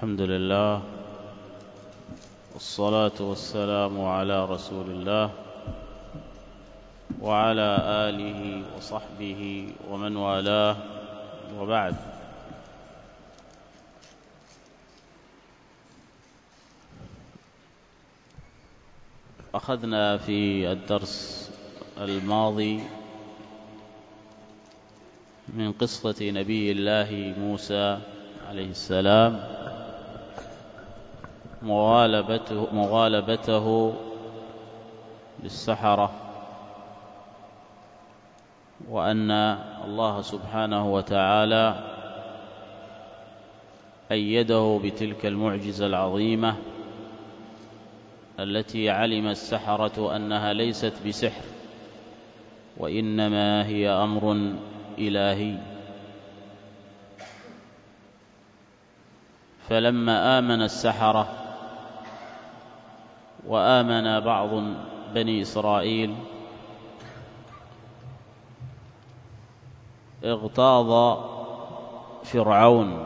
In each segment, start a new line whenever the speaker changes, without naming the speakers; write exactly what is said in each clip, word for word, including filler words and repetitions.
الحمد لله والصلاة والسلام على رسول الله وعلى آله وصحبه ومن والاه، وبعد. أخذنا في الدرس الماضي من قصة نبي الله موسى عليه السلام مغالبته, مغالبته للسحرة، وأن الله سبحانه وتعالى أيده بتلك المعجزة العظيمة التي علم السحرة أنها ليست بسحر، وإنما هي أمر إلهي. فلما آمن السحرة وآمن بعض بني إسرائيل اغتاظ فرعون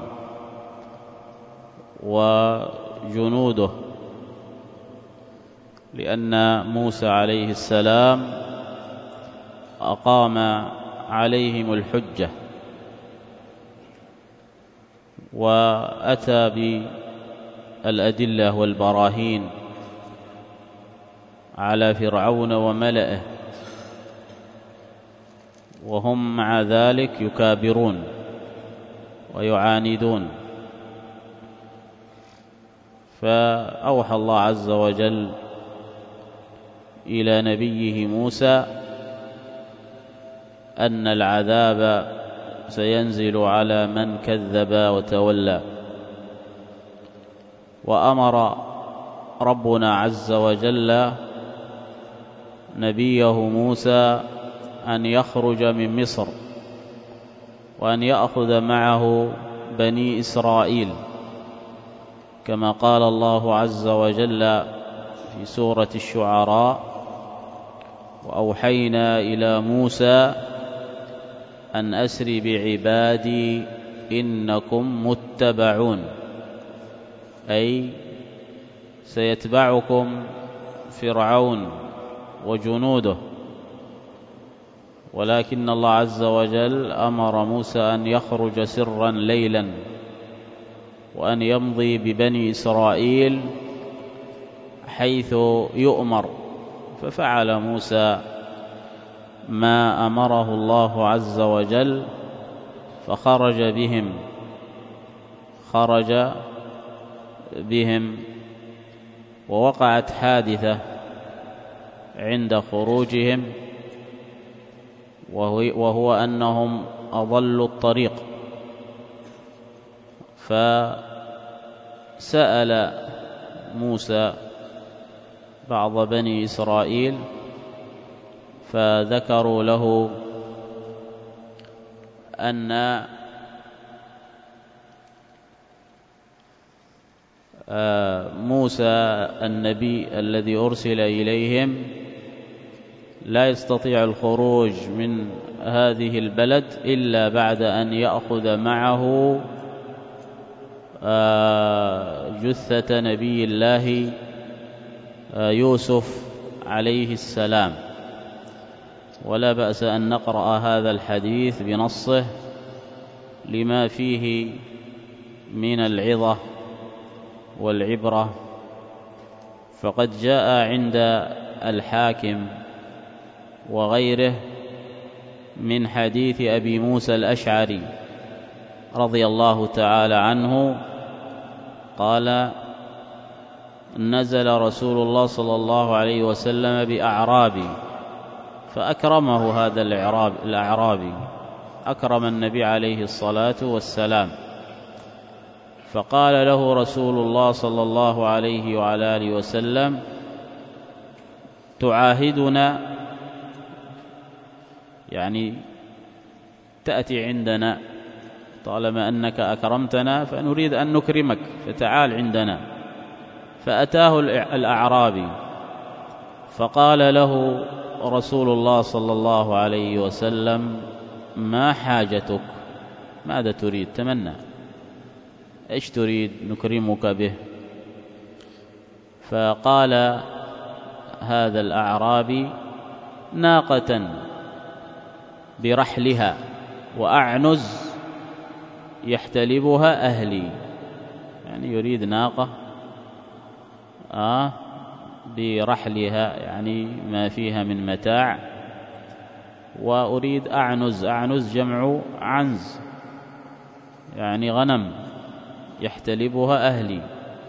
وجنوده، لأن موسى عليه السلام أقام عليهم الحجة وأتى بالأدلة والبراهين على فرعون وملئه، وهم مع ذلك يكابرون ويعاندون. فأوحى الله عز وجل إلى نبيه موسى أن العذاب سينزل على من كذب وتولى، وأمر ربنا عز وجل نبيه موسى أن يخرج من مصر وأن يأخذ معه بني إسرائيل، كما قال الله عز وجل في سورة الشعراء: وأوحينا إلى موسى أن أسر بعبادي إنكم متبعون، أي سيتبعكم فرعون وجنوده، ولكن الله عز وجل أمر موسى أن يخرج سرا ليلا وأن يمضي ببني إسرائيل حيث يؤمر، ففعل موسى ما أمره الله عز وجل فخرج بهم خرج بهم ووقعت حادثة عند خروجهم، وهو أنهم أضلوا الطريق. فسأل موسى بعض بني إسرائيل فذكروا له أن موسى النبي الذي أرسل إليهم لا يستطيع الخروج من هذه البلد إلا بعد أن يأخذ معه جثة نبي الله يوسف عليه السلام. ولا بأس أن نقرأ هذا الحديث بنصه لما فيه من العظة والعبرة. فقد جاء عند الحاكم وغيره من حديث أبي موسى الأشعري رضي الله تعالى عنه قال: نزل رسول الله صلى الله عليه وسلم بأعرابي فأكرمه هذا الأعرابي، أكرم النبي عليه الصلاة والسلام، فقال له رسول الله صلى الله عليه وعلى آله وسلم: تعاهدنا، يعني تأتي عندنا، طالما أنك أكرمتنا فنريد أن نكرمك، فتعال عندنا. فأتاه الأعرابي فقال له رسول الله صلى الله عليه وسلم: ما حاجتك؟ ماذا تريد؟ تمنى. إيش تريد نكرمك به؟ فقال هذا الأعرابي ناقة برحلها وأعنز يحتلبها أهلي، يعني يريد ناقة آه برحلها، يعني ما فيها من متاع، وأريد أعنز، أعنز جمع عنز يعني غنم يحتلبها أهلي.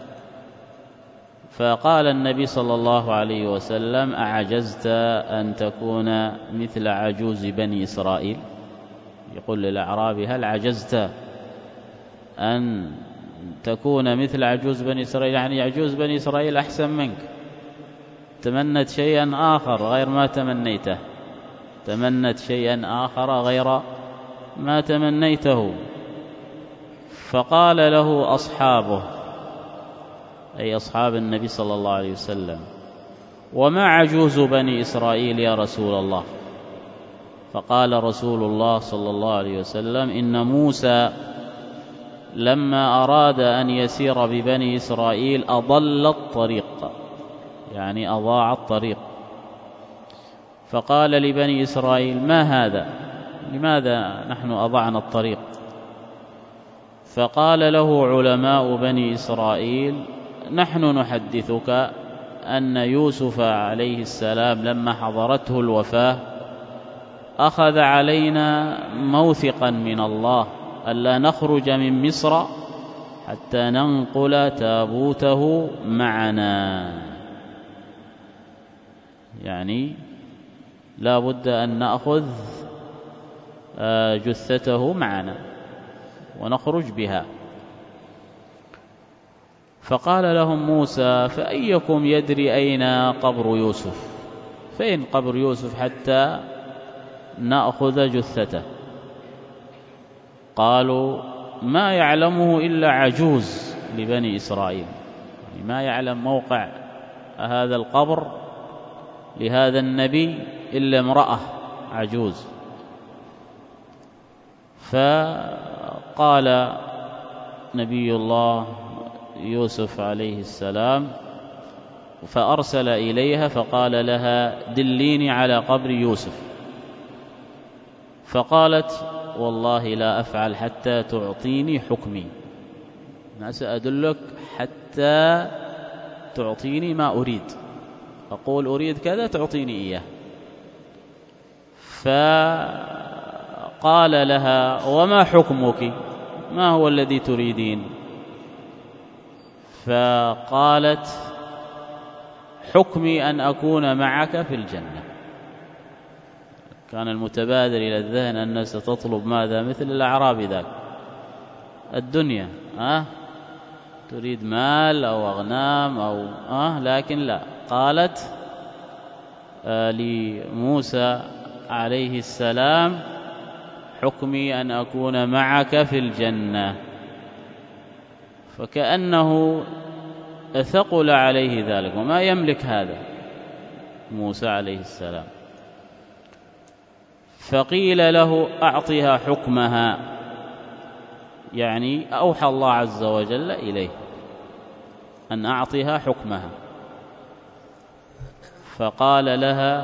فقال النبي صلى الله عليه وسلم أعجزت أن تكون مثل عجوز بني إسرائيل؟ يقول للأعرابي هل عجزت أن تكون مثل عجوز بني إسرائيل؟ يعني عجوز بني إسرائيل أحسن منك، تمنت شيئا آخر غير ما تمنيته، تمنت شيئا آخر غير ما تمنيته. فقال له أصحابه أي أصحاب النبي صلى الله عليه وسلم وما عجوز بني إسرائيل يا رسول الله؟ فقال رسول الله صلى الله عليه وسلم إن موسى لما أراد أن يسير ببني إسرائيل أضل الطريق، يعني أضاع الطريق، فقال لبني إسرائيل ما هذا؟ لماذا نحن أضعنا الطريق؟ فقال له علماء بني إسرائيل نحن نحدثك أن يوسف عليه السلام لما حضرته الوفاة أخذ علينا موثقا من الله ألا نخرج من مصر حتى ننقل تابوته معنا، يعني لا بد أن نأخذ جثته معنا ونخرج بها. فقال لهم موسى فأيكم يدري أين قبر يوسف؟ فين قبر يوسف حتى نأخذ جثته؟ قالوا ما يعلمه إلا عجوز لبني إسرائيل، يعني ما يعلم موقع هذا القبر لهذا النبي إلا امرأة عجوز. فقال نبي الله يوسف عليه السلام فأرسل إليها فقال لها دليني على قبر يوسف، فقالت والله لا أفعل حتى تعطيني حكمي، أنا سأدلك حتى تعطيني ما أريد، أقول أريد كذا تعطيني إياه. فقال لها وما حكمك؟ ما هو الذي تريدين؟ فقالت حكمي أن أكون معك في الجنة. كان المتبادر إلى الذهن أن ستطلب ماذا؟ مثل الأعرابي ذاك الدنيا، أه؟ تريد مال أو أغنام أو أه؟ لكن لا، قالت آه لموسى عليه السلام حكمي أن أكون معك في الجنة. فكأنه ثقل عليه ذلك وما يملك هذا موسى عليه السلام. فقيل له أعطها حكمها، يعني أوحى الله عز وجل إليه أن أعطها حكمها. فقال لها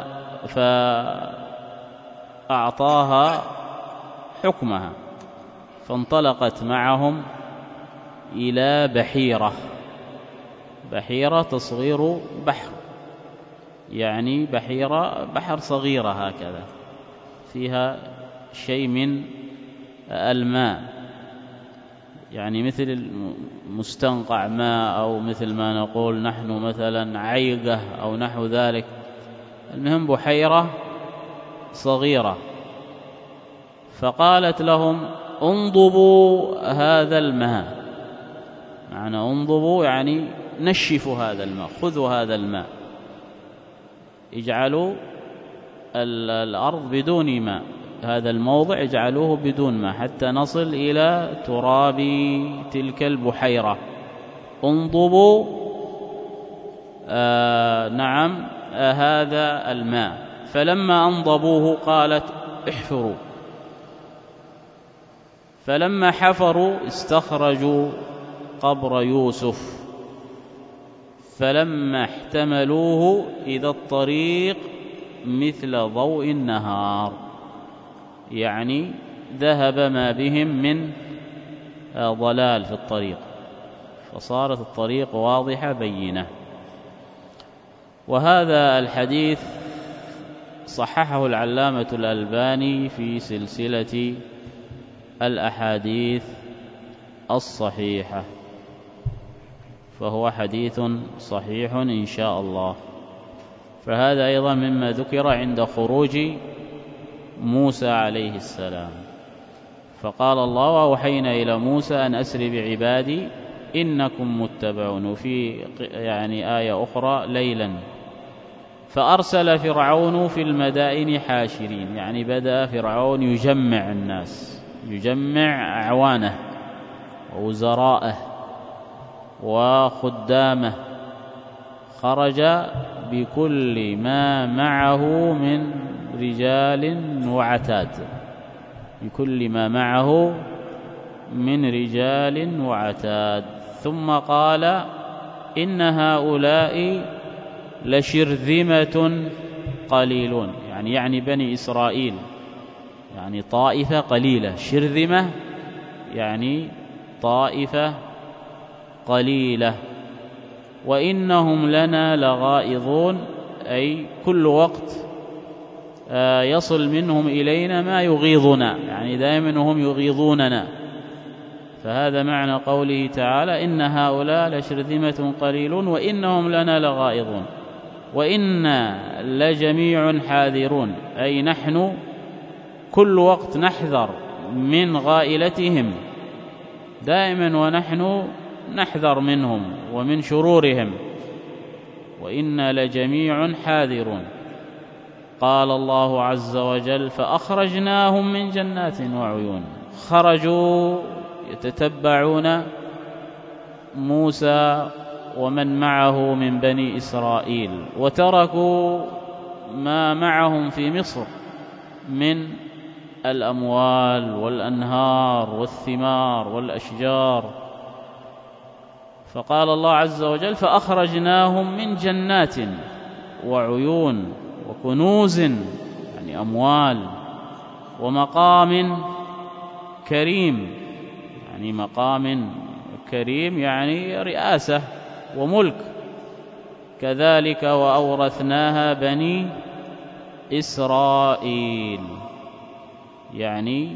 فأعطاها حكمها، فانطلقت معهم إلى بحيرة، بحيرة تصغير بحر، يعني بحيرة بحر صغيرة هكذا فيها شيء من الماء، يعني مثل مستنقع ماء أو مثل ما نقول نحن مثلا عيقة أو نحو ذلك، المهم بحيرة صغيرة. فقالت لهم انضبوا هذا الماء، معنى انضبوا يعني نشفوا هذا الماء، خذوا هذا الماء، اجعلوا الأرض بدون ماء، هذا الموضع اجعلوه بدون ماء حتى نصل إلى تراب تلك البحيرة. انضبوا آه نعم آه هذا الماء. فلما انضبوه قالت احفروا، فلما حفروا استخرجوا قبر يوسف، فلما احتملوه إذا الطريق مثل ضوء النهار، يعني ذهب ما بهم من ضلال في الطريق، فصارت الطريق واضحة بينة. وهذا الحديث صححه العلامة الألباني في سلسلة الأحاديث الصحيحة، فهو حديث صحيح إن شاء الله. فهذا أيضا مما ذكر عند خروج موسى عليه السلام، فقال الله: وأوحينا إلى موسى أن أسر بعبادي إنكم متبعون. وفي يعني آية أخرى: ليلا فأرسل فرعون في المدائن حاشرين، يعني بدأ فرعون يجمع الناس، يجمع أعوانه ووزراءه وخدامه، خرج بكل ما معه من رجال وعتاد، بكل ما معه من رجال وعتاد. ثم قال: إن هؤلاء لشرذمة قليلون، يعني يعني بني إسرائيل، يعني طائفة قليلة. شرذمة يعني طائفة قليلة. وإنهم لنا لغائظون، أي كل وقت يصل منهم إلينا ما يغيظنا، يعني دائما هم يغيظوننا. فهذا معنى قوله تعالى: إن هؤلاء لشرذمة قليلون وإنهم لنا لغائظون. وإنا لجميع حاذرون، أي نحن كل وقت نحذر من غائلتهم دائما، ونحن نحذر منهم ومن شرورهم. وإنا لجميع حاذرون. قال الله عز وجل: فأخرجناهم من جنات وعيون. خرجوا يتتبعون موسى ومن معه من بني إسرائيل، وتركوا ما معهم في مصر من الأموال والأنهار والثمار والأشجار. فقال الله عز وجل: فأخرجناهم من جنات وعيون وكنوز، يعني أموال، ومقام كريم، يعني مقام كريم يعني رئاسة وملك. كذلك وأورثناها بني إسرائيل، يعني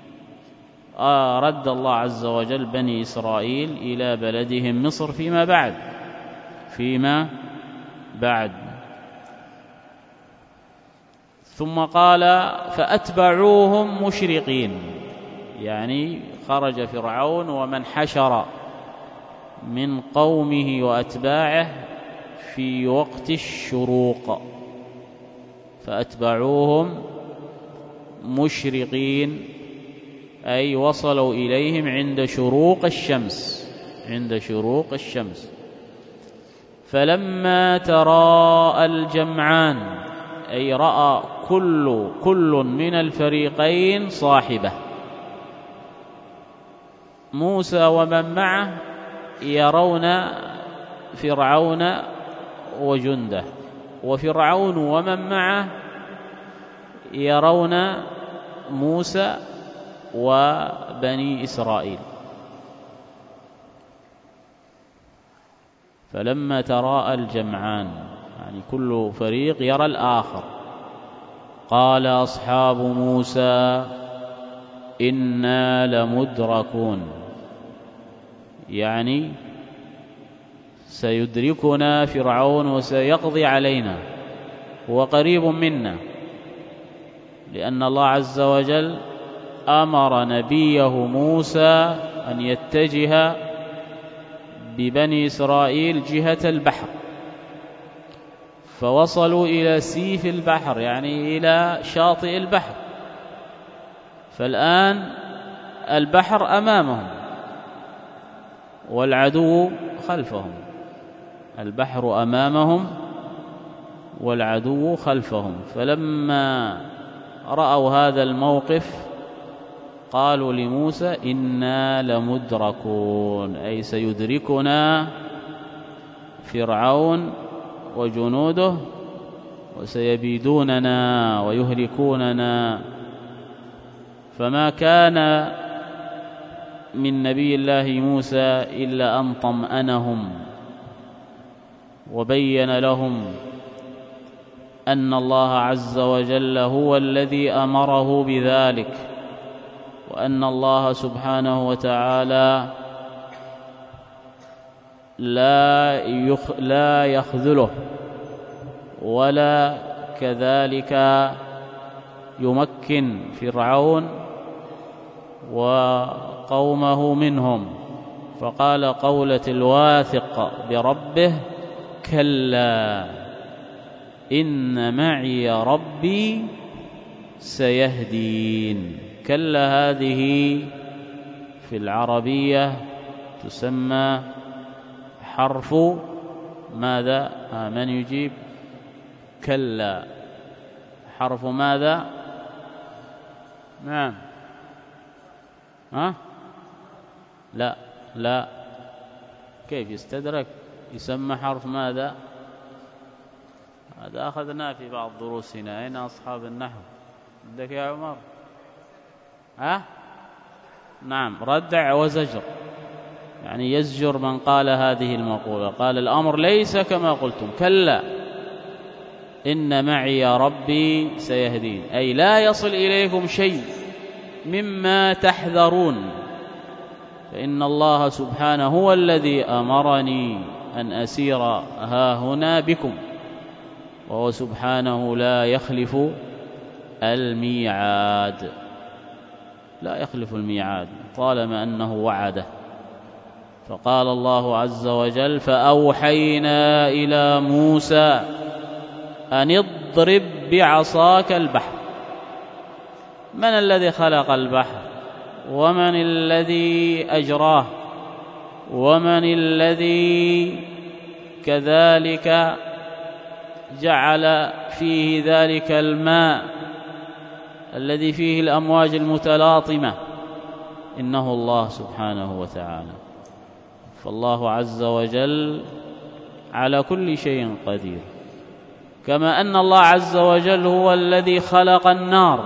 رد الله عز وجل بني إسرائيل إلى بلدهم مصر فيما بعد فيما بعد ثم قال: فأتبعوهم مشرقين، يعني خرج فرعون ومن حشر من قومه وأتباعه في وقت الشروق، فأتبعوهم مشرقين، أي وصلوا إليهم عند شروق الشمس عند شروق الشمس. فلما تراءى الجمعان، أي رأى كل كل من الفريقين صاحبه، موسى ومن معه يرون فرعون وجنده، وفرعون ومن معه يرون موسى وبني إسرائيل. فلما تراءى الجمعان، يعني كل فريق يرى الآخر، قال أصحاب موسى إنا لمدركون، يعني سيدركنا فرعون وسيقضي علينا، هو قريب منا، لأن الله عز وجل أمر نبيه موسى أن يتجه ببني إسرائيل جهة البحر، فوصلوا إلى سيف البحر، يعني إلى شاطئ البحر. فالآن البحر أمامهم والعدو خلفهم، البحر أمامهم والعدو خلفهم. فلما رأوا هذا الموقف قالوا لموسى إنا لمدركون، أي سيدركنا فرعون وجنوده وسيبيدوننا ويهلكوننا. فما كان من نبي الله موسى إلا أن طمأنهم وبين لهم أن الله عز وجل هو الذي أمره بذلك، وأن الله سبحانه وتعالى لا لا يخذله ولا كذلك يمكن فرعون وقومه منهم. فقال قولة الواثق بربه كلا إن معي ربي سيهدين. كلا هذه في العربية تسمى حرف ماذا؟ آه من يجيب؟ كلا حرف ماذا؟ نعم. ها؟ لا لا، كيف يستدرك؟ يسمى حرف ماذا؟ هذا أخذناه في بعض دروسنا. أين أصحاب النحو؟ عندك يا عمر؟ ها؟ نعم، ردع وزجر، يعني يزجر من قال هذه المقولة. قال الأمر ليس كما قلتم، كلا إن معي ربي سيهدين، أي لا يصل إليكم شيء مما تحذرون، فإن الله سبحانه هو الذي أمرني أن أسير ها هنا بكم، وهو سبحانه لا يخلف الميعاد، لا يخلف الميعاد طالما أنه وعده. فقال الله عز وجل فأوحينا إلى موسى أن اضرب بعصاك البحر. من الذي خلق البحر؟ ومن الذي أجراه؟ ومن الذي كذلك جعل فيه ذلك الماء الذي فيه الأمواج المتلاطمة؟ إنه الله سبحانه وتعالى. فالله عز وجل على كل شيء قدير، كما أن الله عز وجل هو الذي خلق النار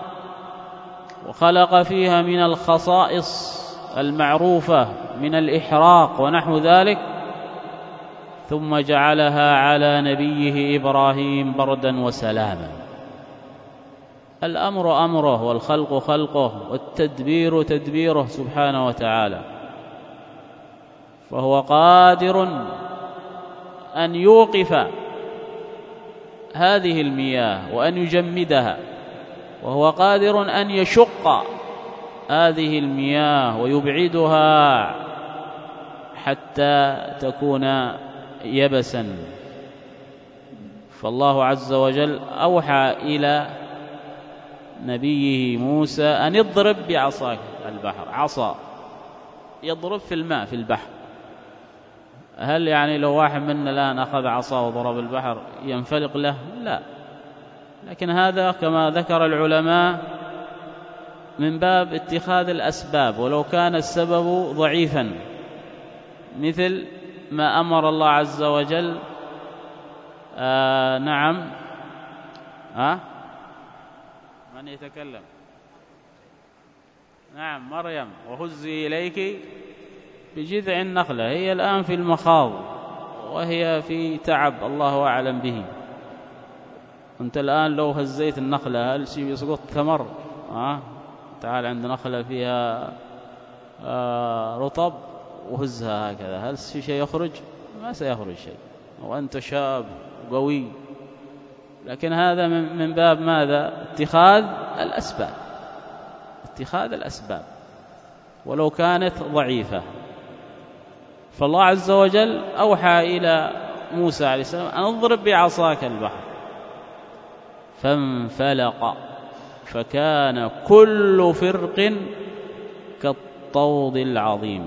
وخلق فيها من الخصائص المعروفة من الإحراق ونحو ذلك، ثم جعلها على نبيه إبراهيم بردا وسلاما. الأمر أمره والخلق خلقه والتدبير تدبيره سبحانه وتعالى. فهو قادر أن يوقف هذه المياه وأن يجمدها، وهو قادر أن يشق هذه المياه ويبعدها حتى تكون يبسا. فالله عز وجل أوحى إلى نبيه موسى أن يضرب بعصاك البحر. عصا يضرب في الماء في البحر. هل يعني لو واحد منا الآن أخذ عصا وضرب البحر ينفلق له؟ لا، لكن هذا كما ذكر العلماء من باب اتخاذ الأسباب، ولو كان السبب ضعيفا، مثل ما أمر الله عز وجل آه نعم ها من يتكلم؟ نعم مريم، وهزي إليك بجذع النخلة. هي الآن في المخاض وهي في تعب الله أعلم به. أنت الآن لو هزيت النخلة هل شيء يسقط ثمر؟ آه؟ تعال عند نخلة فيها آه رطب وهزها هكذا، هل في شيء يخرج؟ ما سيخرج شيء، وأنت شاب قوي. لكن هذا من باب ماذا؟ اتخاذ الأسباب، اتخاذ الأسباب ولو كانت ضعيفة. فالله عز وجل أوحى إلى موسى عليه السلام أن اضرب بعصاك البحر فانفلق فكان كل فرق كالطود العظيم.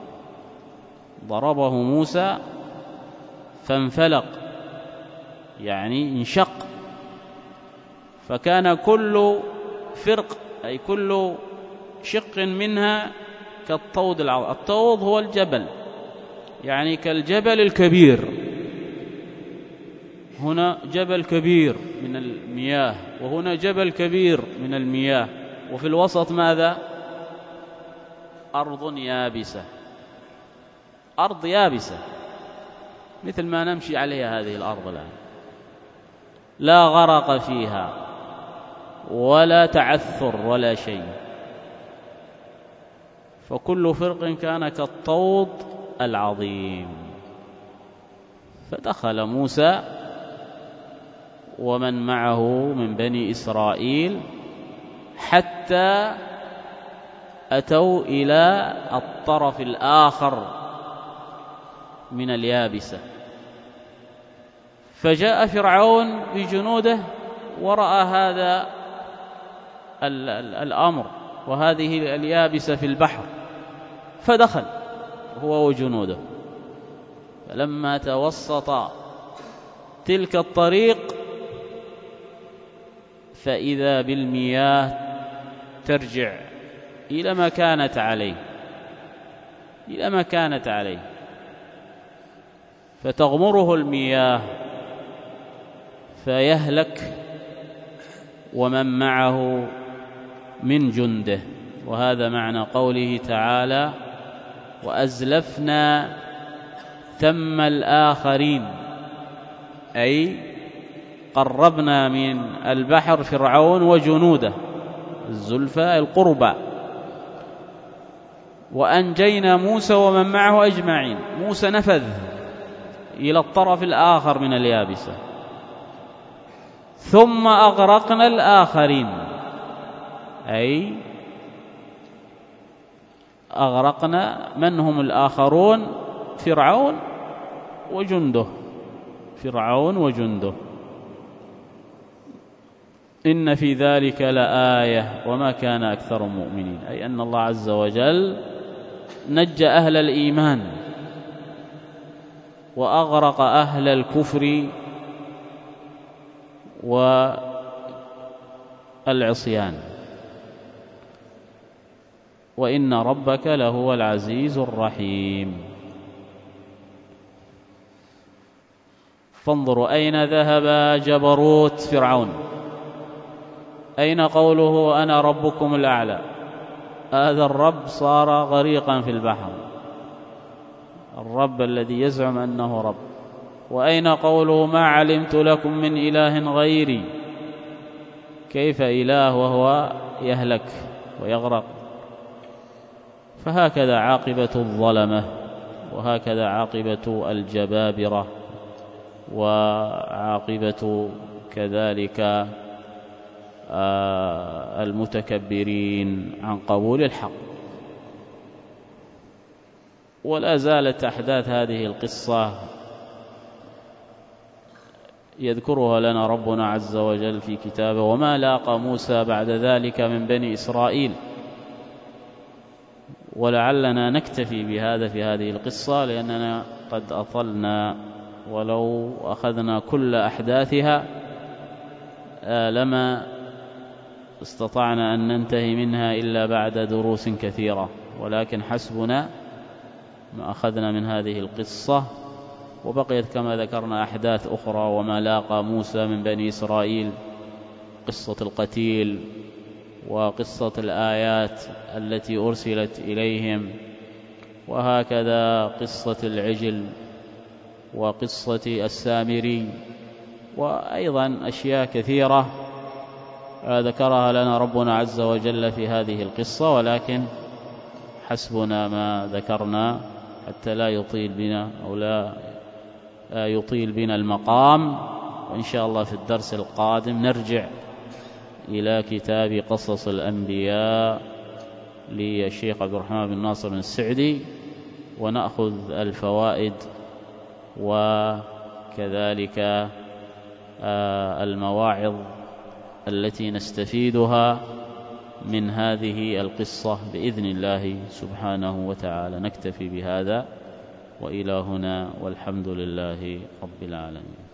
ضربه موسى فانفلق يعني انشق، فكان كل فرق أي كل شق منها كالطود العظيم. الطود هو الجبل، يعني كالجبل الكبير. هنا جبل كبير من المياه، وهنا جبل كبير من المياه، وفي الوسط ماذا؟ أرض يابسة، أرض يابسة مثل ما نمشي عليها هذه الأرض الآن، لا غرق فيها ولا تعثر ولا شيء. فكل فرق كان كالطود العظيم. فدخل موسى ومن معه من بني إسرائيل حتى أتوا إلى الطرف الآخر من اليابسة، فجاء فرعون بجنوده ورأى هذا الأمر وهذه اليابسة في البحر، فدخل هو وجنوده. فلما توسط تلك الطريق فإذا بالمياه ترجع إلى ما كانت عليه، إلى ما كانت عليه، فتغمره المياه فيهلك ومن معه من جنده. وهذا معنى قوله تعالى: وأزلفنا ثم الآخرين، أي قربنا من البحر فرعون وجنوده، الزلفى القربى، وأنجينا موسى ومن معه أجمعين. موسى نفذ إلى الطرف الآخر من اليابسة، ثم أغرقنا الآخرين، أي أغرقنا من هم الآخرون؟ فرعون وجنده، فرعون وجنده. إن في ذلك لآية وما كان أكثر مؤمنين، أي أن الله عز وجل نجى أهل الإيمان وأغرق أهل الكفر والعصيان. وإن ربك لهو العزيز الرحيم. فانظروا أين ذهب جبروت فرعون، أين قوله أنا ربكم الأعلى؟ هذا الرب صار غريقا في البحر، الرب الذي يزعم أنه رب. وأين قوله ما علمت لكم من إله غيري؟ كيف إله وهو يهلك ويغرق؟ فهكذا عاقبة الظلمة، وهكذا عاقبة الجبابرة، وعاقبة كذلك المتكبرين عن قبول الحق. ولا زالت أحداث هذه القصة يذكرها لنا ربنا عز وجل في كتابه: وما لاقى موسى بعد ذلك من بني إسرائيل. ولعلنا نكتفي بهذا في هذه القصة، لأننا قد أطلنا، ولو أخذنا كل أحداثها لما استطعنا أن ننتهي منها إلا بعد دروس كثيرة، ولكن حسبنا ما أخذنا من هذه القصة. وبقيت كما ذكرنا أحداث أخرى: وما لاقى موسى من بني إسرائيل، قصة القتيل، وقصة الآيات التي أرسلت إليهم، وهكذا قصة العجل، وقصة السامري، وأيضا أشياء كثيرة ذكرها لنا ربنا عز وجل في هذه القصة، ولكن حسبنا ما ذكرنا حتى لا يطيل بنا أو لا يطيل بنا المقام. وإن شاء الله في الدرس القادم نرجع إلى كتاب قصص الأنبياء للشيخ عبد الرحمن بن ناصر السعدي، ونأخذ الفوائد وكذلك المواعظ التي نستفيدها من هذه القصة بإذن الله سبحانه وتعالى. نكتفي بهذا وإلى هنا، والحمد لله رب العالمين.